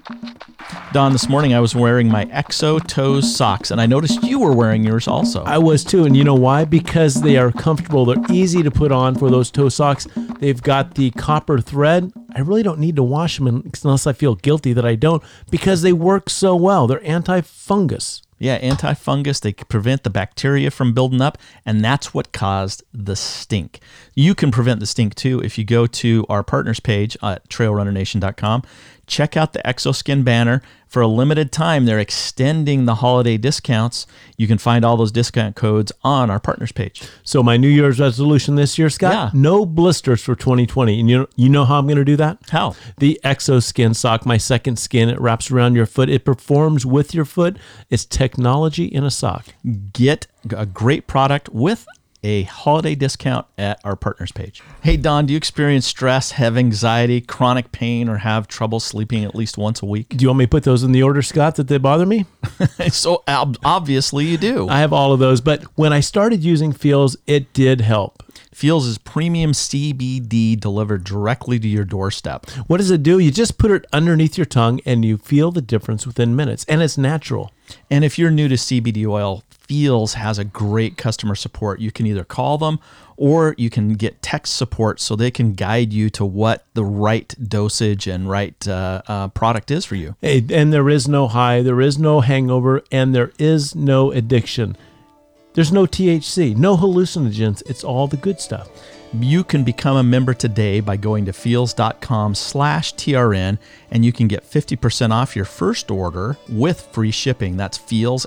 Don, this morning I was wearing my Exo Toes socks, and I noticed you were wearing yours also. I was too, and you know why? Because they are comfortable. They're easy to put on for those toe socks. They've got the copper thread. I really don't need to wash them unless I feel guilty that I don't, because they work so well. They're anti-fungus. Yeah, anti-fungus. They prevent the bacteria from building up, and that's what caused the stink. You can prevent the stink too if you go to our partners page at trailrunnernation.com. Check out the ExoSkin banner. For a limited time, they're extending the holiday discounts. You can find all those discount codes on our partners page. So my New Year's resolution this year, Scott, Yeah. no blisters for 2020. And you know how I'm going to do that? How? The ExoSkin sock, my second skin. It wraps around your foot. It performs with your foot. It's technology in a sock. Get a great product with a holiday discount at our partners page. Hey, Don, do you experience stress, have anxiety, chronic pain, or have trouble sleeping at least once a week? Do you want me to put those in the order, Scott, that they bother me? So obviously you do. I have all of those, but when I started using Feels, it did help. Feels is premium CBD delivered directly to your doorstep. What does it do? You just put it underneath your tongue and you feel the difference within minutes, and it's natural. And if you're new to CBD oil, Feels has a great customer support. You can either call them or you can get text support so they can guide you to what the right dosage and right product is for you. Hey, and there is no high, there is no hangover, and there is no addiction. There's no THC, no hallucinogens. It's all the good stuff. You can become a member today by going to feels.com/TRN, and you can get 50% off your first order with free shipping. That's Feels,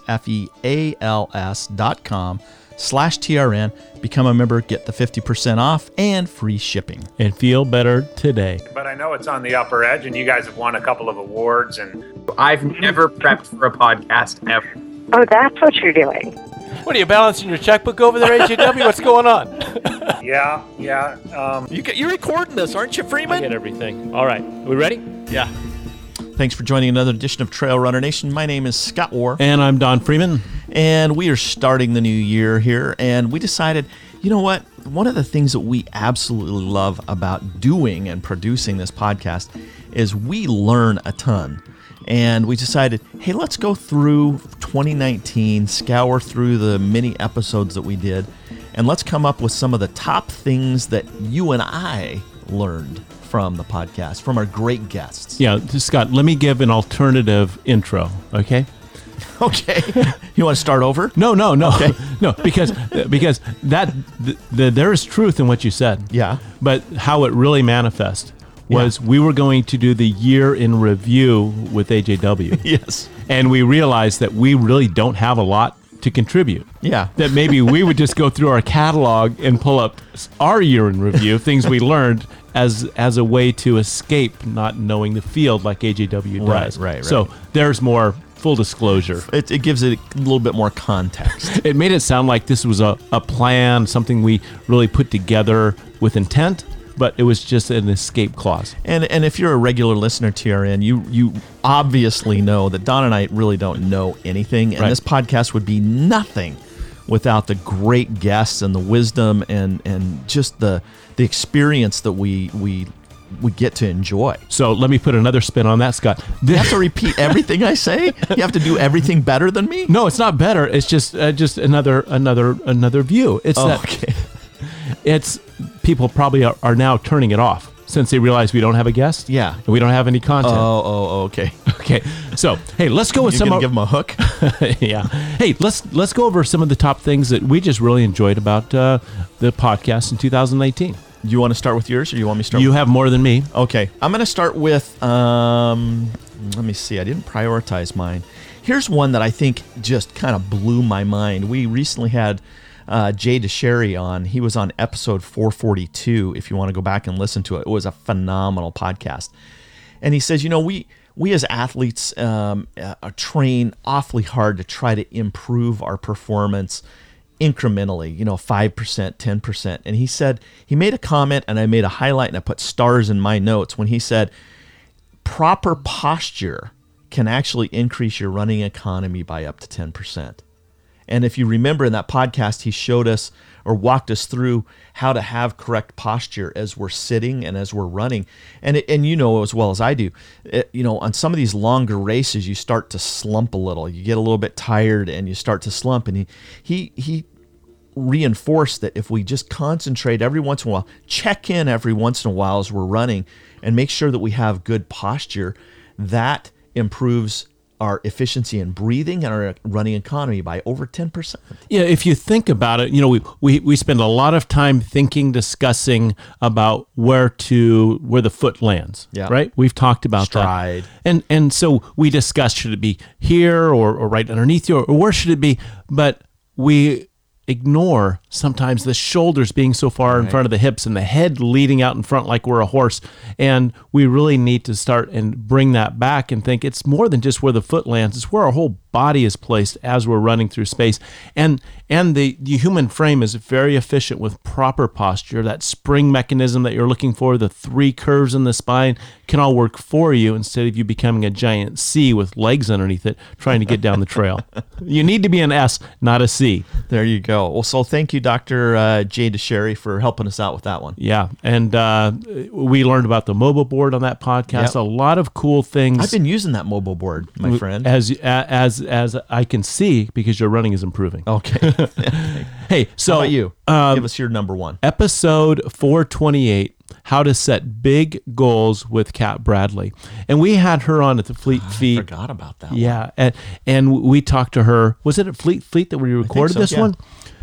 FEALS.com/TRN. Become a member, get the 50% off and free shipping. And feel better today. But I know it's on the upper edge, and you guys have won a couple of awards. And I've never prepped for a podcast ever. Oh, that's what you're doing. What are you balancing your checkbook over there, AJW? What's going on? yeah. You're recording this, aren't you, Freeman? I get everything. All right. Are we ready? Yeah. Thanks for joining another edition of Trail Runner Nation. My name is Scott Warr. And I'm Don Freeman. And we are starting the new year here. And we decided, you know what? One of the things that we absolutely love about doing and producing this podcast is we learn a ton. And we decided, hey, let's go through 2019, scour through the many episodes that we did, and let's come up with some of the top things that you and I learned from the podcast, from our great guests. Yeah, Scott, let me give an alternative intro, okay? Okay. You want to start over? No. Okay. No, because that there is truth in what you said. Yeah. But how it really manifests was we were going to do the year in review with AJW. Yes. And we realized that we really don't have a lot to contribute. Yeah. That maybe we would just go through our catalog and pull up our year in review, things we learned as a way to escape not knowing the field like AJW does. Right. So there's more full disclosure. It gives it a little bit more context. It made it sound like this was a plan, something we really put together with intent, but it was just an escape clause. And if you're a regular listener to TRN, you obviously know that Don and I really don't know anything, and Right. this podcast would be nothing without the great guests and the wisdom and just the experience that we get to enjoy. So let me put another spin on that, Scott. You have to repeat everything I say? You have to do everything better than me? No, it's not better. It's just another view. It's okay. It's people probably are now turning it off since they realize we don't have a guest. Yeah. And we don't have any content. Oh, okay. Okay. So, hey, let's go with You're gonna give them a hook? yeah. Hey, let's go over some of the top things that we just really enjoyed about the podcast in 2019. You want to start with yours, or you want me to start? You have more than me. Okay. I'm going to start with, let me see. I didn't prioritize mine. Here's one that I think just kind of blew my mind. We recently had Jay DeSherry on. He was on episode 442, if you want to go back and listen to it. It was a phenomenal podcast. And he says, we as athletes train awfully hard to try to improve our performance incrementally, 5%, 10%. And he said, he made a comment, and I made a highlight and I put stars in my notes when he said, proper posture can actually increase your running economy by up to 10%. And if you remember in that podcast, he showed us or walked us through how to have correct posture as we're sitting and as we're running. And you know as well as I do, on some of these longer races, you start to slump a little. You get a little bit tired and you start to slump. And he reinforced that if we just concentrate every once in a while, check in every once in a while as we're running and make sure that we have good posture, that improves our efficiency in breathing and our running economy by over 10%. Yeah, if you think about it, we spend a lot of time discussing about where the foot lands. Yeah. Right? We've talked about Stride. that. And so we discussed, should it be here or right underneath you, or where should it be? But we ignore sometimes the shoulders being so far in front of the hips and the head leading out in front like we're a horse. And we really need to start and bring that back and think it's more than just where the foot lands. It's where our whole body is placed as we're running through space. And the human frame is very efficient with proper posture. That spring mechanism that you're looking for, the 3 curves in the spine, can all work for you instead of you becoming a giant C with legs underneath it trying to get down the trail. You need to be an S, not a C. There you go. Well, so thank you, Dr. Jay DeSherry, for helping us out with that one. Yeah, and we learned about the mobile board on that podcast. Yep. A lot of cool things. I've been using that mobile board, my friend. As I can see, because your running is improving. Okay. Hey, so How about you? Give us your number one. Episode 428, How to Set Big Goals with Kat Bradley. And we had her on at the Fleet Feet. I forgot about that one. Yeah, and we talked to her. Was it at Fleet Feet that we recorded so, this yeah. one?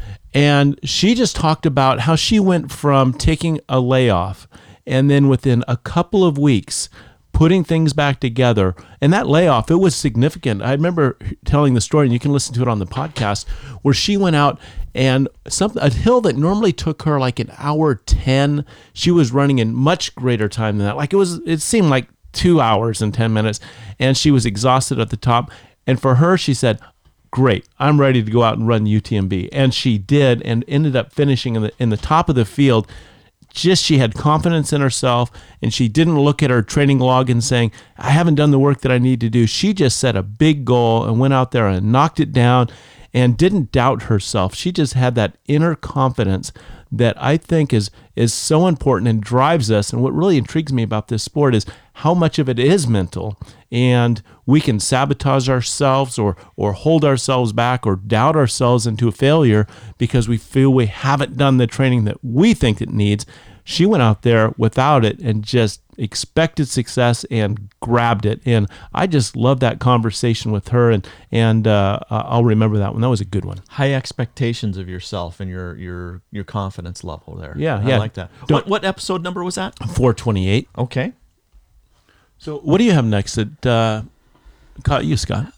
And she just talked about how she went from taking a layoff and then within a couple of weeks putting things back together. And that layoff, it was significant. I remember telling the story, and you can listen to it on the podcast, where she went out and a hill that normally took her like an hour 10, she was running in much greater time than that. Like it seemed like 2 hours and 10 minutes, and she was exhausted at the top. And for her, she said, great, I'm ready to go out and run UTMB. And she did, and ended up finishing in the top of the field. Just she had confidence in herself, and she didn't look at her training log and saying, I haven't done the work that I need to do. She just set a big goal and went out there and knocked it down and didn't doubt herself. She just had that inner confidence that I think is so important and drives us. And what really intrigues me about this sport is how much of it is mental, and we can sabotage ourselves or hold ourselves back or doubt ourselves into a failure because we feel we haven't done the training that we think it needs. She went out there without it and just expected success and grabbed it. And I just love that conversation with her, and I'll remember that one. That was a good one. High expectations of yourself and your confidence level there. Yeah, I yeah. like that. What episode number was that? 428. Okay. So what do you have next that caught you, Scott?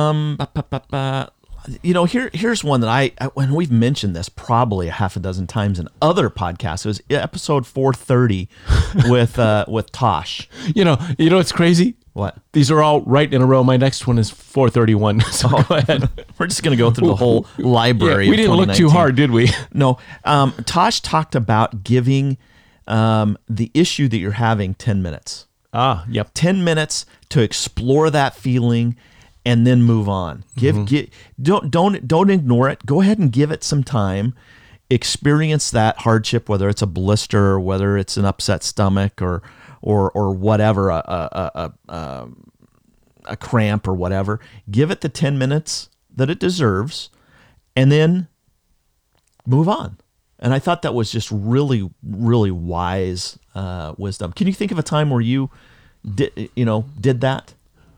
Here's one that I when we've mentioned this probably a half a dozen times in other podcasts. It was episode 430 with Tosh. You know what's crazy? What? These are all right in a row. My next one is 431. So go ahead. We're just going to go through the whole library. Yeah, we didn't look too hard, did we? No. Tosh talked about giving the issue that you're having 10 minutes. Ah, yep. 10 minutes to explore that feeling and then move on. Don't ignore it. Go ahead and give it some time. Experience that hardship, whether it's a blister or whether it's an upset stomach or whatever, a cramp or whatever. Give it the 10 minutes that it deserves and then move on. And I thought that was just really, really wise wisdom. Can you think of a time where you did that?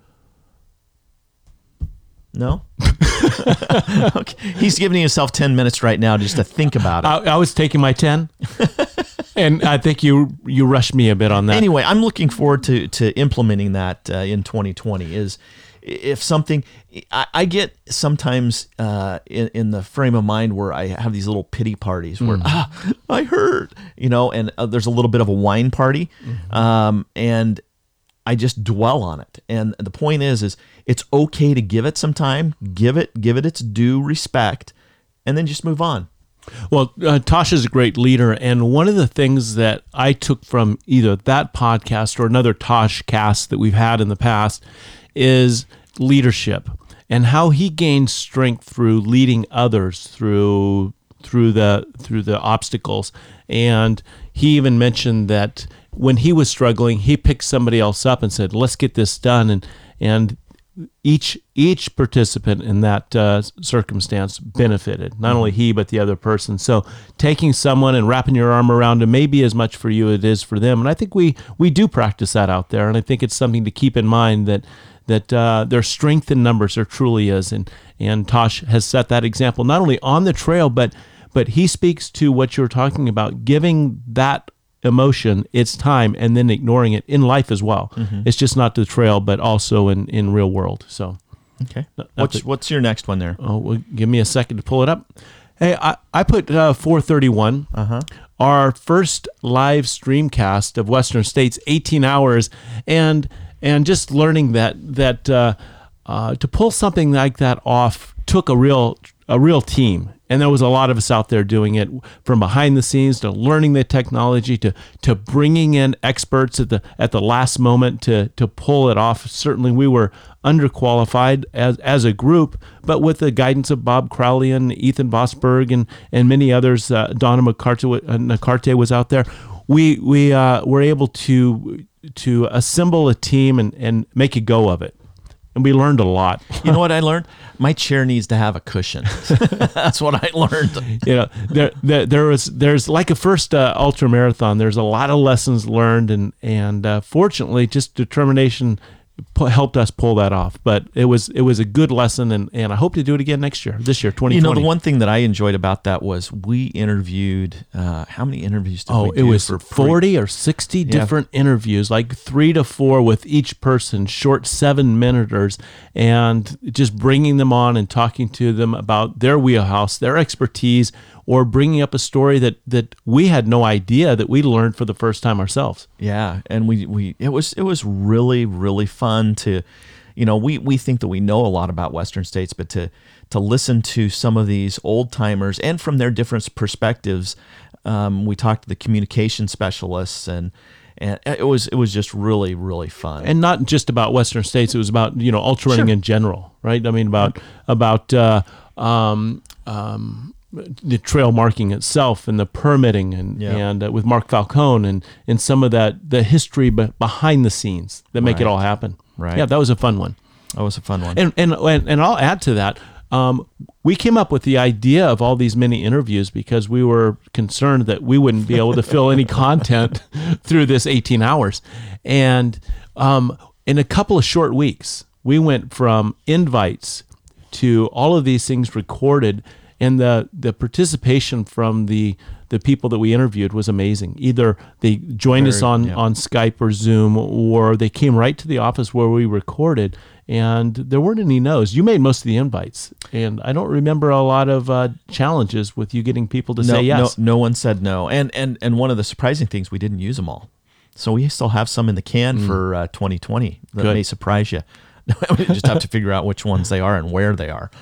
No? Okay. He's giving himself 10 minutes right now just to think about it. I was taking my 10, and I think you rushed me a bit on that. Anyway, I'm looking forward to implementing that in 2020. Is if something I get sometimes in the frame of mind where I have these little pity parties where I hurt, and there's a little bit of a whine party, and I just dwell on it. And the point is it's okay to give it some time, give it its due respect, and then just move on. Well, Tosh is a great leader, and one of the things that I took from either that podcast or another Tosh cast that we've had in the past is leadership. and how he gained strength through leading others through the obstacles. And he even mentioned that when he was struggling, he picked somebody else up and said, "Let's get this done." And each participant in that circumstance benefited, not only he but the other person. So taking someone and wrapping your arm around them may be as much for you as it is for them. And I think we do practice that out there, and I think it's something to keep in mind that there's strength in numbers. There truly is, and Tosh has set that example not only on the trail, but he speaks to what you're talking about, giving that emotion its time and then ignoring it in life as well. It's just not the trail, but also in real world. So, okay, what's your next one there? Oh, well, give me a second to pull it up. Hey, I put 431. Our first live streamcast of Western States, 18 hours, and just learning that to pull something like that off took a real team. And there was a lot of us out there doing it, from behind the scenes to learning the technology to bringing in experts at the last moment to pull it off. Certainly, we were underqualified as a group, but with the guidance of Bob Crowley and Ethan Vosberg and many others, Donna Nacarte was out there. We were able to assemble a team and make a go of it. And we learned a lot. You know what I learned? My chair needs to have a cushion. That's what I learned. You know, there's like a first ultra marathon. There's a lot of lessons learned, and fortunately, just determination helped us pull that off. But it was a good lesson, and I hope to do it again this year, 2020. You know, the one thing that I enjoyed about that was we interviewed, how many interviews did we do? It was 40 or 60 different interviews, like 3 to 4 with each person, short 7-minuters, and just bringing them on and talking to them about their wheelhouse, their expertise, or bringing up a story that we had no idea that we learned for the first time ourselves. Yeah, and it was really, really fun to, you know, we think that we know a lot about Western States, but to listen to some of these old timers and from their different perspectives. We talked to the communication specialists, and it was just really, really fun. And not just about Western States; it was about, you know, ultra running in general, right? I mean, about the trail marking itself and the permitting and with Mark Falcone and some of the history behind the scenes that make it all happen. Right. Yeah, that was a fun one. That was a fun one. And I'll add to that. We came up with the idea of all these mini interviews because we were concerned that we wouldn't be able to fill any content through this 18 hours. And in a couple of short weeks, we went from invites to all of these things recorded. And the participation from the people that we interviewed was amazing. Either they joined us on Skype or Zoom, or they came right to the office where we recorded, and there weren't any no's. You made most of the invites, and I don't remember a lot of challenges with you getting people to say yes. No one said no. And one of the surprising things, we didn't use them all. So we still have some in the can for 2020 that may surprise you. We just have to figure out which ones they are and where they are.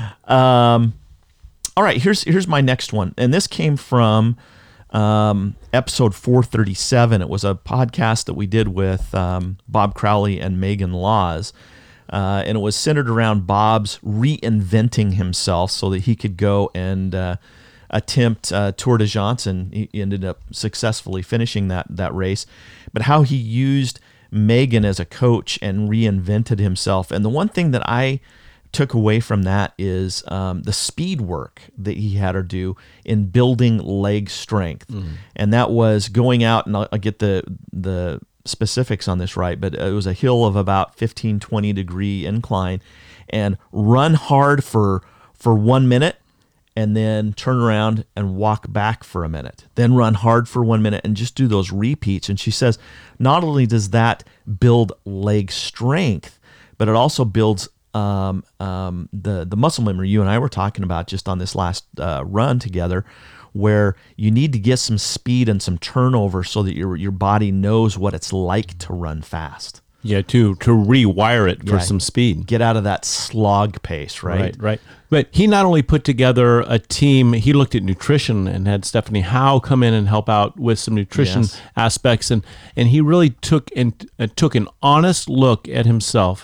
All right, here's my next one, and this came from episode 437. It was a podcast that we did with Bob Crowley and Megan Laws, and it was centered around Bob's reinventing himself so that he could go and attempt Tour de Johnson. He ended up successfully finishing that race, but how he used Megan as a coach and reinvented himself. And the one thing that I took away from that is the speed work that he had her do in building leg strength. And that was going out, and I'll get the specifics on this right, but it was a hill of about 15-20 degree incline, and run hard for 1 minute, and then turn around and walk back for a minute, then run hard for 1 minute, and just do those repeats. And she says not only does that build leg strength, but it also builds the muscle memory you and I were talking about just on this last run together, where you need to get some speed and some turnover so that your body knows what it's like to run fast. Yeah, to rewire it for some speed. Get out of that slog pace, right? Right. But he not only put together a team, he looked at nutrition and had Stephanie Howe come in and help out with some nutrition aspects, and he really took an honest look at himself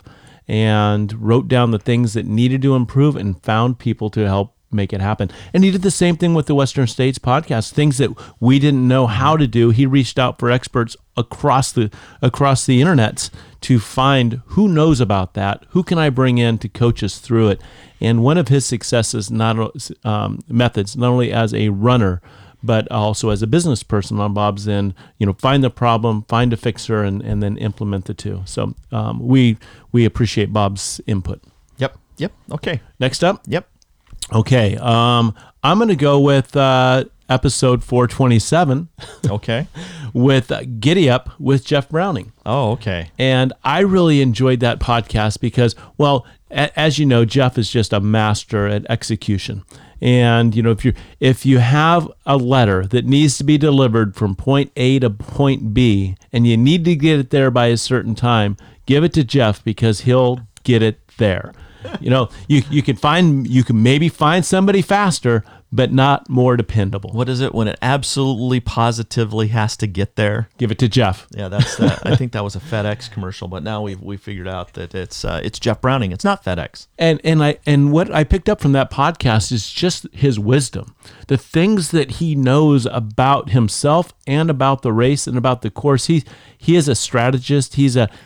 and wrote down the things that needed to improve and found people to help make it happen. And he did the same thing with the Western States podcast, things that we didn't know how to do. He reached out for experts across the internets to find who knows about that, who can I bring in to coach us through it. And one of his successes, methods, not only as a runner, but also as a business person on Bob's end, find the problem, find a fixer, and then implement the two. So we appreciate Bob's input. Yep. Okay. Next up. Yep. Okay. I'm going to go with episode 427. Okay. With Giddy Up with Jeff Browning. Oh, okay. And I really enjoyed that podcast because, well, as you know, Jeff is just a master at execution. And if you have a letter that needs to be delivered from point A to point B, and you need to get it there by a certain time, give it to Jeff because he'll get it there. You can maybe find somebody faster, but not more dependable. What is it when it absolutely positively has to get there? Give it to Jeff. Yeah, that's I think that was a FedEx commercial, but now we figured out that it's Jeff Browning. It's not FedEx. And what I picked up from that podcast is just his wisdom, the things that he knows about himself and about the race and about the course. He is a strategist.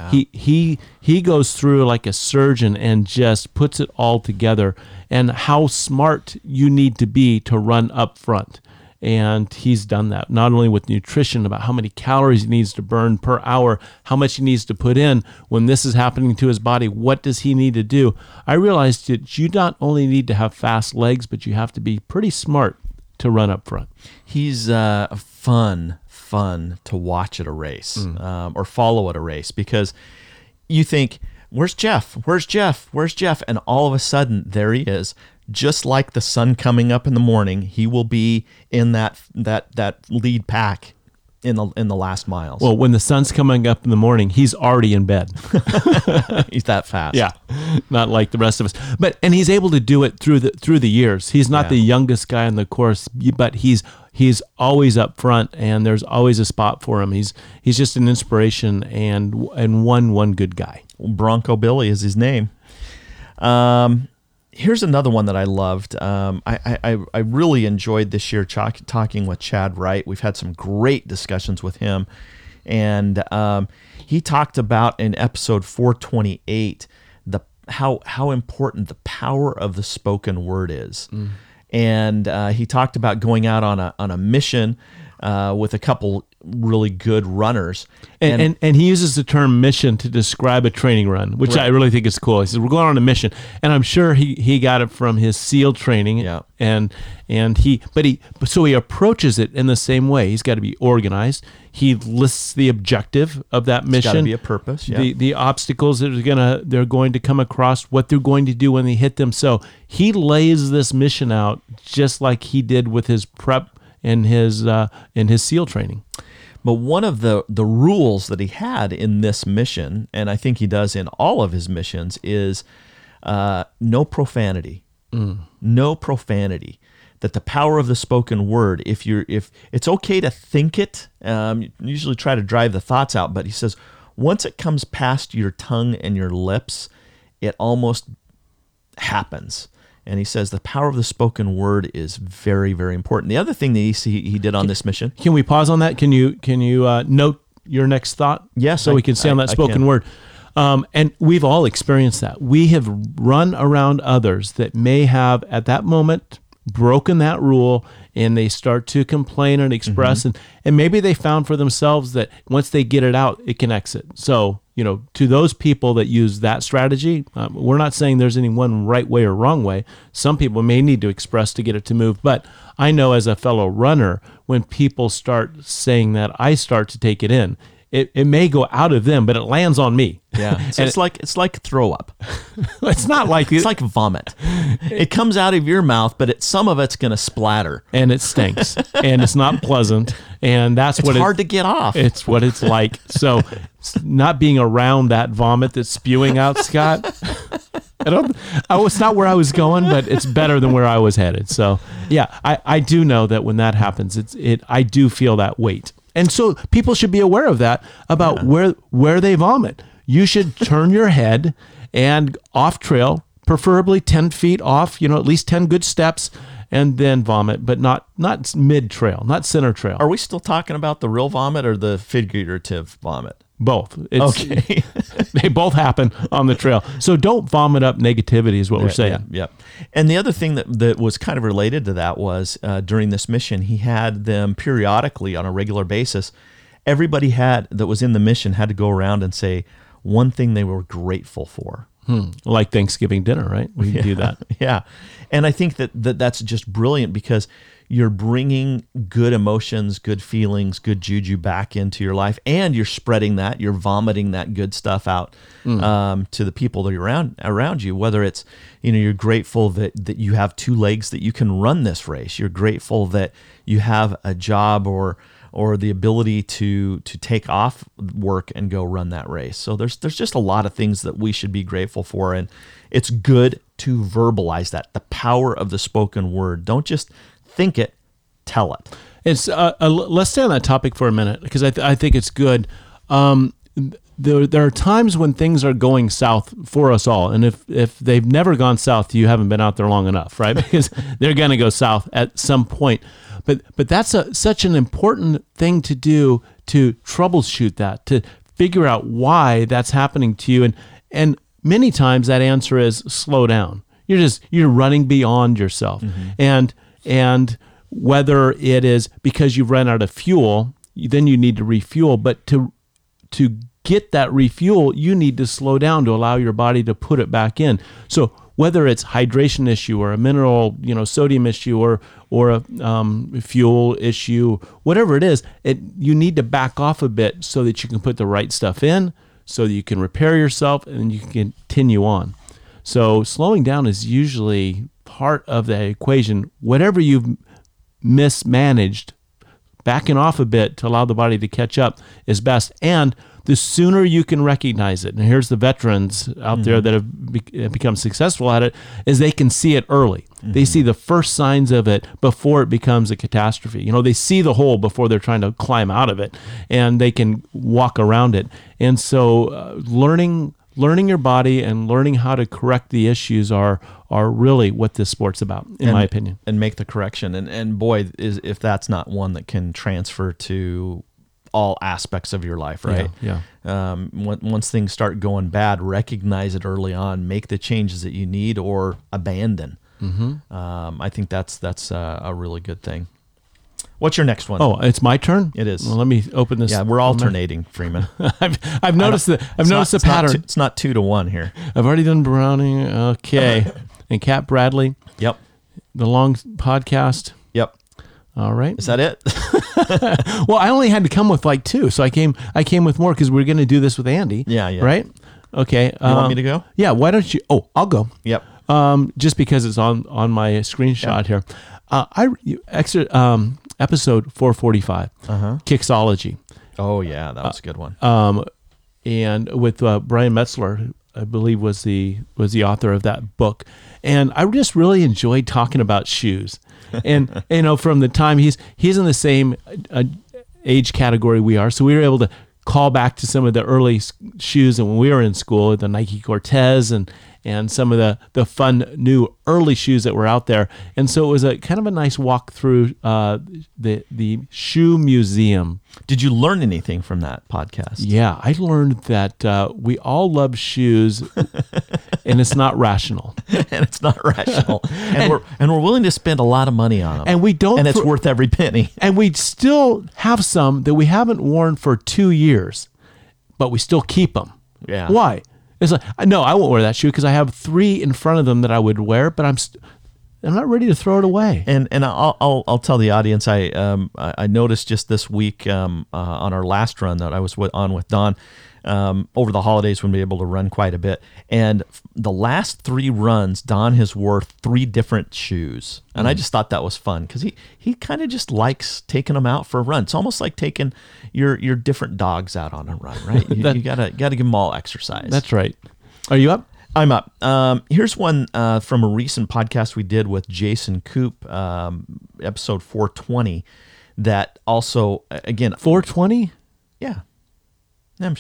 He goes through like a surgeon and just puts it all together, and how smart you need to be to run up front. And he's done that, not only with nutrition, about how many calories he needs to burn per hour, how much he needs to put in when this is happening to his body, what does he need to do? I realized that you not only need to have fast legs, but you have to be pretty smart to run up front. He's fun to watch at a race or follow at a race, because you think, where's Jeff? Where's Jeff? Where's Jeff? And all of a sudden, there he is. Just like the sun coming up in the morning, he will be in that lead pack in the last miles. Well, when the sun's coming up in the morning, he's already in bed. He's that fast. Yeah, not like the rest of us. And he's able to do it through the years. He's not the youngest guy on the course, but he's always up front, and there's always a spot for him. He's just an inspiration and one good guy. Bronco Billy is his name. Here's another one that I loved. I really enjoyed this year talking with Chad Wright. We've had some great discussions with him. And he talked about in episode 428 how important the power of the spoken word is. And he talked about going out on a mission with a couple really good runners. And he uses the term mission to describe a training run, which I really think is cool. He says, we're going on a mission. And I'm sure he got it from his SEAL training. Yeah. So he approaches it in the same way. He's got to be organized. He lists the objective of that mission. It's got to be a purpose. Yeah. The obstacles that they're going to come across, what they're going to do when they hit them. So he lays this mission out just like he did with his prep in his SEAL training. But one of the rules that he had in this mission, and I think he does in all of his missions, is no profanity. No profanity. That the power of the spoken word, if it's okay to think it, usually try to drive the thoughts out, but he says once it comes past your tongue and your lips, it almost happens. And he says the power of the spoken word is very, very important. The other thing that he did on this mission. Can we pause on that? Can you note your next thought? Yes. So we can stay on that spoken word. And we've all experienced that. We have run around others that may have at that moment broken that rule, and they start to complain and express, and maybe they found for themselves that once they get it out, it can exit. So, to those people that use that strategy, we're not saying there's any one right way or wrong way. Some people may need to express to get it to move, but I know as a fellow runner, when people start saying that, I start to take it in. It may go out of them, but it lands on me. Yeah, so it's like throw up. It's not like it's like vomit. It comes out of your mouth, but some of it's going to splatter, and it stinks, and it's not pleasant, and it's hard to get off. It's what it's like. So, not being around that vomit that's spewing out, Scott. It's not where I was going, but it's better than where I was headed. So, yeah, I do know that when that happens, I do feel that weight. And so people should be aware of that about where they vomit. you should turn your head and off trail, preferably 10 feet off, at least 10 good steps, and then vomit, but not mid trail, not center trail. Are we still talking about the real vomit or the figurative vomit? Both. Okay. They both happen on the trail. So don't vomit up negativity is what we're saying. Yeah. And the other thing that was kind of related to that was during this mission, he had them periodically on a regular basis. Everybody that was in the mission had to go around and say one thing they were grateful for. Like Thanksgiving dinner, right? We do that. Yeah. And I think that's just brilliant because you're bringing good emotions, good feelings, good juju back into your life, and you're spreading that. You're vomiting that good stuff out to the people that are around you. Whether it's, you're grateful that you have two legs that you can run this race. You're grateful that you have a job or the ability to take off work and go run that race. So there's just a lot of things that we should be grateful for, and it's good to verbalize that. The power of the spoken word. Don't just think it, tell it. It's let's stay on that topic for a minute because I think it's good. There are times when things are going south for us all, and if they've never gone south, you haven't been out there long enough, right? Because they're going to go south at some point. But that's such an important thing to do, to troubleshoot that, to figure out why that's happening to you, and many times that answer is slow down. You're running beyond yourself, and whether it is because you've run out of fuel, then you need to refuel. But to get that refuel, you need to slow down to allow your body to put it back in. So whether it's hydration issue or a mineral, sodium issue or a fuel issue, whatever it is, you need to back off a bit so that you can put the right stuff in, so that you can repair yourself and you can continue on. So slowing down is usually part of the equation. Whatever you've mismanaged, backing off a bit to allow the body to catch up is best. And the sooner you can recognize it, and here's the veterans out there that have become successful at it, is they can see it early. They see the first signs of it before it becomes a catastrophe. They see the hole before they're trying to climb out of it, and they can walk around it. And so learning your body and learning how to correct the issues are really what this sport's about, in my opinion. And make the correction. And boy, if that's not one that can transfer to all aspects of your life, right? Yeah. Once things start going bad, recognize it early on, make the changes that you need, or abandon. I think that's a really good thing. What's your next one? Oh, it's my turn? It is. Well, let me open this. Yeah, we're alternating, Freeman. I've noticed the pattern. It's not 2-1 here. I've already done Browning. Okay. And Cat Bradley. Yep. The long podcast. Yep. All right. Is that it? Well, I only had to come with like 2, so I came with more because we're going to do this with Andy. Yeah. Right? Okay. You want me to go? Yeah. Why don't you? Oh, I'll go. Yep. Just because it's on my screenshot here. Episode 445, Kixology. Oh yeah, that was a good one. And with Brian Metzler, I believe was the author of that book, and I just really enjoyed talking about shoes, and from the time he's in the same age category we are, so we were able to call back to some of the early shoes, and when we were in school, the Nike Cortez and some of the fun new early shoes that were out there. And so it was a kind of a nice walk through the shoe museum. Did you learn anything from that podcast? Yeah, I learned that we all love shoes and it's not rational. And it's not rational. And we're willing to spend a lot of money on them. And we don't. And it's worth every penny. And we still have some that we haven't worn for 2 years, but we still keep them. Yeah. Why? It's like, no, I won't wear that shoe because I have 3 in front of them that I would wear, but I'm not ready to throw it away. And I'll tell the audience, I noticed just this week on our last run that I was on with Don, over the holidays when we were able to run quite a bit. And the last 3 runs, Don has wore 3 different shoes. And I just thought that was fun because he kind of just likes taking them out for a run. It's almost like taking your different dogs out on a run, right? You gotta give them all exercise. That's right. Are you up? I'm up. Here's one from a recent podcast we did with Jason Koop, episode 420, that also, again... 420? Yeah.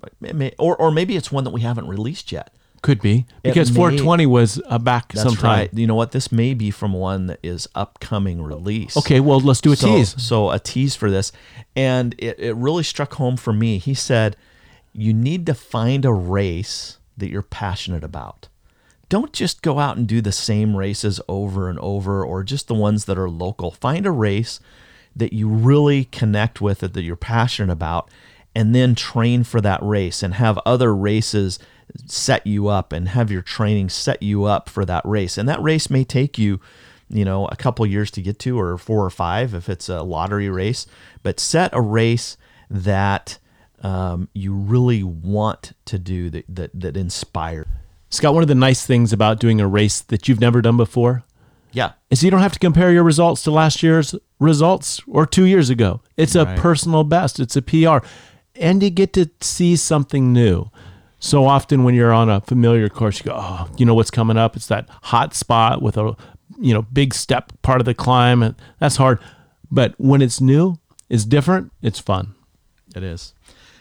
or maybe it's one that we haven't released yet. Could be, It because may- 420 was back That's sometime. right. You know what? This may be from one that is upcoming release. Okay, well, let's do a tease. So a tease for this. And it really struck home for me. He said, you need to find a race that you're passionate about. Don't just go out and do the same races over and over, or just the ones that are local. Find a race that you really connect with, that you're passionate about, and then train for that race and have other races set you up and have your training set you up for that race. And that race may take you, a couple years to get to, or 4 or 5 if it's a lottery race. But set a race that you really want to do, that inspires. Scott, one of the nice things about doing a race that you've never done before Yeah. is you don't have to compare your results to last year's results or 2 years ago. It's a Right. personal best. It's a PR. And you get to see something new. So often when you're on a familiar course, you go, oh, you know what's coming up? It's that hot spot with a big step part of the climb. And that's hard. But when it's new, it's different, it's fun. It is.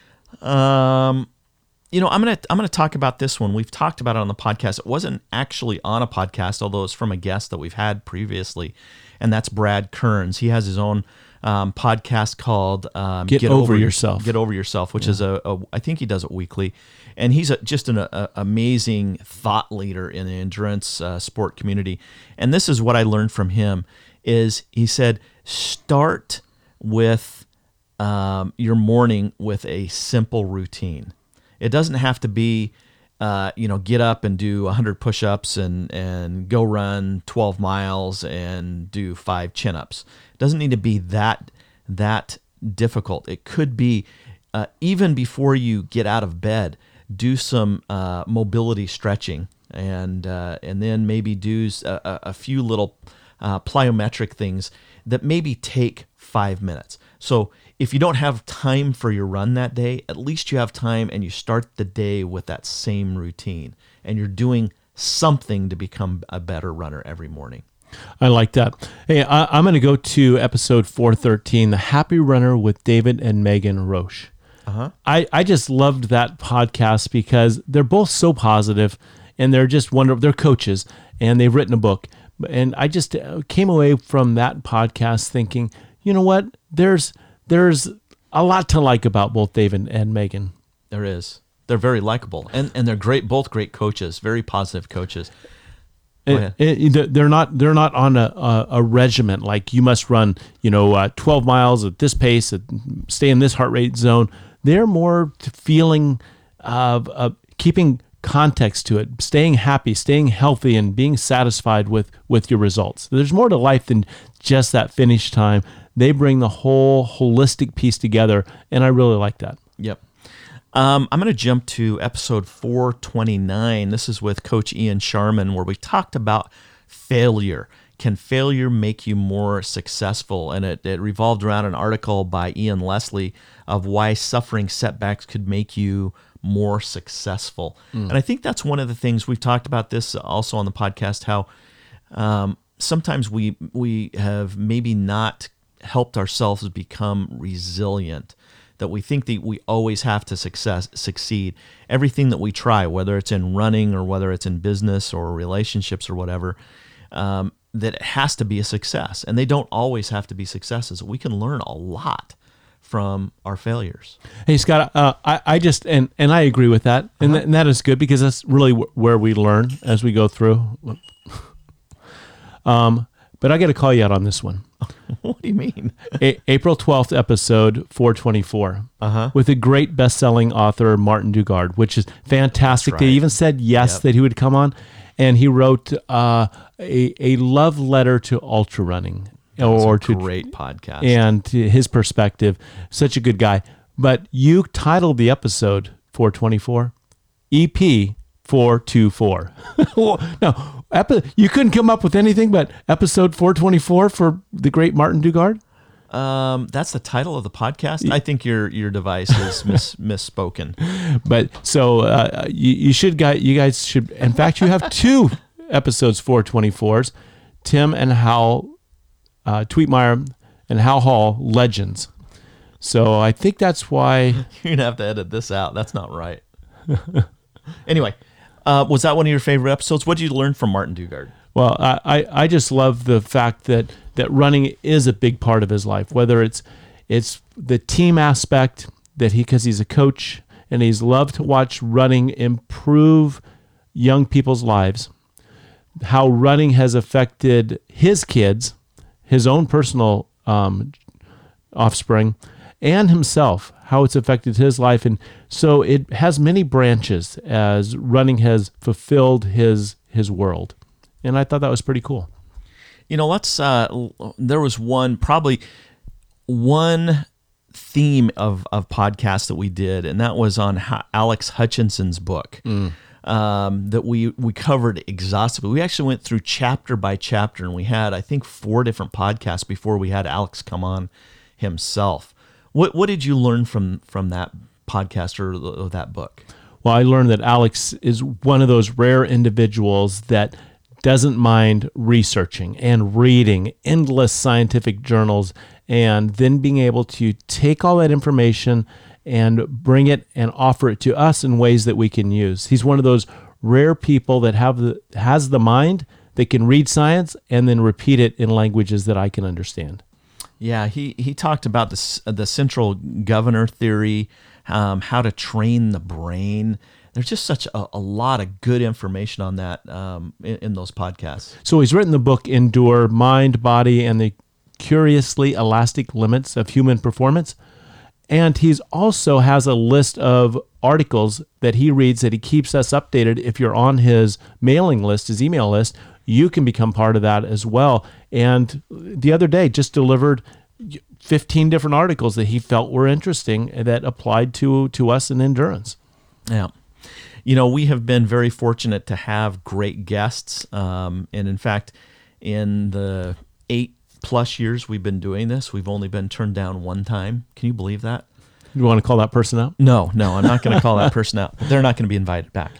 I'm gonna talk about this one. We've talked about it on the podcast. It wasn't actually on a podcast, although it's from a guest that we've had previously, and that's Brad Kearns. He has his own podcast called Get Over Yourself. Get Over Yourself, which is I think he does it weekly, and he's just an amazing thought leader in the endurance sport community. And this is what I learned from him: is he said, start with your morning with a simple routine. It doesn't have to be, get up and do 100 push-ups and go run 12 miles and do 5 chin-ups. It doesn't need to be that difficult. It could be even before you get out of bed, do some mobility stretching, and then maybe do a few little plyometric things that maybe take 5 minutes. So if you don't have time for your run that day, at least you have time and you start the day with that same routine, and you're doing something to become a better runner every morning. I like that. Hey, I'm going to go to episode 413, The Happy Runner with David and Megan Roche. I just loved that podcast because they're both so positive, and they're just wonderful. They're coaches, and they've written a book. And I just came away from that podcast thinking, you know what? There's a lot to like about both David and Megan. There is. They're very likable, and they're both great coaches, very positive coaches. They're not on a regiment like you must run 12 miles at this pace, stay in this heart rate zone. They're more feeling of keeping context to it, staying happy, staying healthy, and being satisfied with your results. There's more to life than just that finish time. They bring the whole holistic piece together, and I really like that. Yep. I'm going to jump to episode 429. This is with Coach Ian Sharman, where we talked about failure. Can failure make you more successful? And it revolved around an article by Ian Leslie of why suffering setbacks could make you more successful. And I think that's one of the things we've talked about this also on the podcast, how sometimes we have maybe not helped ourselves become resilient, that we think that we always have to succeed. Everything that we try, whether it's in running or whether it's in business or relationships or whatever, that it has to be a success. And they don't always have to be successes. We can learn a lot from our failures. Hey, Scott, I just, and I agree with that. And, and that is good because that's really where we learn as we go through. But I got to call you out on this one. What do you mean? April 12th, episode 424, with the great best-selling author Martin Dugard, which is fantastic. That's They right. even said yes, that he would come on, and he wrote a love letter to ultra running, or to Great podcast. and to his perspective. Such a good guy. But you titled the episode 424, EP 424. No. You couldn't come up with anything but episode 424 for the great Martin Dugard? That's the title of the podcast. I think your device is misspoken. But so you guys should. In fact, you have 2 episodes 424s. Tim and Hal Tweetmeyer and Hal Hall, legends. So I think that's why. You're going to have to edit this out. That's not right. Anyway, was that one of your favorite episodes? What did you learn from Martin Dugard? Well, I just love the fact that running is a big part of his life, whether it's the team aspect that because he's a coach and he's loved to watch running improve young people's lives, how running has affected his kids, his own personal offspring, and himself, how it's affected his life. And so it has many branches as running has fulfilled his world. And I thought that was pretty cool. You know, there was probably one theme of podcasts that we did, and that was on Alex Hutchinson's book that we covered exhaustively. We actually went through chapter by chapter, and we had, I think, 4 different podcasts before we had Alex come on himself. What did you learn from that podcast or that book? Well, I learned that Alex is one of those rare individuals that doesn't mind researching and reading endless scientific journals and then being able to take all that information and bring it and offer it to us in ways that we can use. He's one of those rare people that has the mind that can read science and then repeat it in languages that I can understand. Yeah, he talked about the central governor theory, how to train the brain. There's just such a lot of good information on that in those podcasts. So he's written the book Endure, Mind, Body, and the Curiously Elastic Limits of Human Performance. And he's also has a list of articles that he reads that he keeps us updated. If you're on his mailing list, his email list, you can become part of that as well. And the other day just delivered 15 different articles that he felt were interesting that applied to us in endurance. Yeah. You know, we have been very fortunate to have great guests. And in fact, in the 8+ years we've been doing this, we've only been turned down one time. Can you believe that? You want to call that person out? No, I'm not going to call that person out. They're not going to be invited back.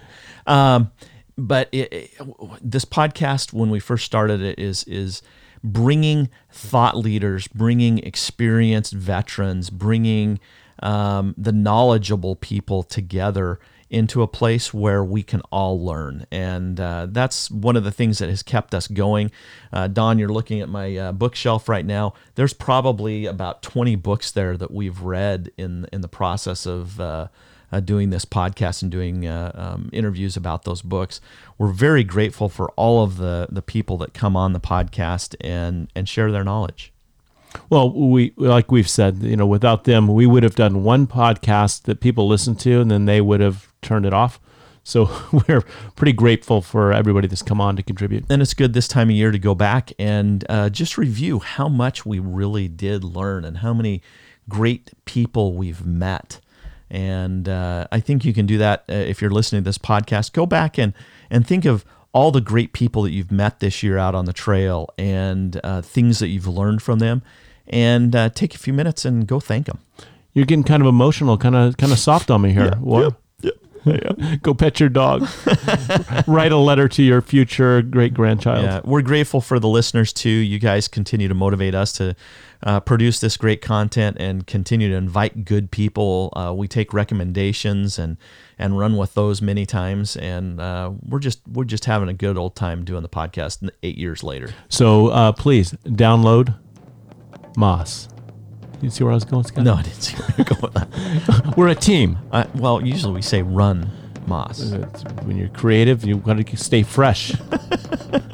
But this podcast, when we first started it, is bringing thought leaders, bringing experienced veterans, bringing the knowledgeable people together into a place where we can all learn. And that's one of the things that has kept us going. Don, you're looking at my bookshelf right now. There's probably about 20 books there that we've read in the process of doing this podcast and doing interviews about those books. We're very grateful for all of the people that come on the podcast and share their knowledge. Well, like we've said, without them, we would have done one podcast that people listen to, and then they would have turned it off. So we're pretty grateful for everybody that's come on to contribute. And it's good this time of year to go back and just review how much we really did learn and how many great people we've met. And I think you can do that if you're listening to this podcast. Go back and think of all the great people that you've met this year out on the trail and things that you've learned from them, and take a few minutes and go thank them. You're getting kind of emotional, kind of soft on me here. Yeah, what? Yeah. Go pet your dog. Write a letter to your future great-grandchild. Yeah, we're grateful for the listeners too. You guys continue to motivate us to produce this great content and continue to invite good people. We take recommendations and run with those many times, and we're just having a good old time doing the podcast 8 years later. So please download Moss. You see where I was going, Scott? No, I didn't see where you're going with that. We're a team. Well, usually we say run Moss. When you're creative, you've got to stay fresh.